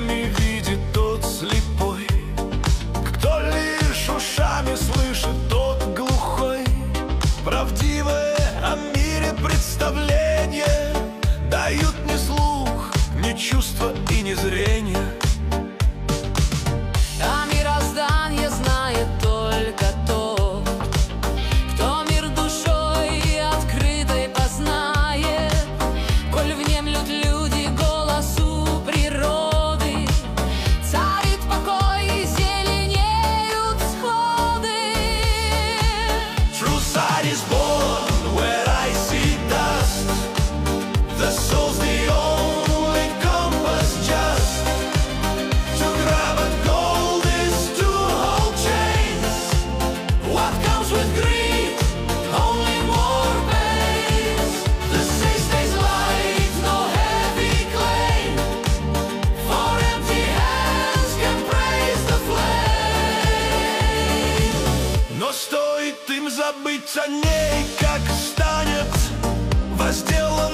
глазами видит тот слепой, кто лишь ушами слышит, тот глухой. Правдивое о мире представление дают ни слух, ни чувства и ни зрения. А мироздание знает только тот, кто мир душой открытой познает. Коль внемлют люди голосу природы, царит покой и зеленеют всходы. True sight is born where I see dust. The soul's the only compass just. To grab at gold is to hold chains. What comes with greed? Only more pains. The sea stays light, no heavy claim. For empty hands can praise the flame. Но стоит им забыть о ней, как станет возделан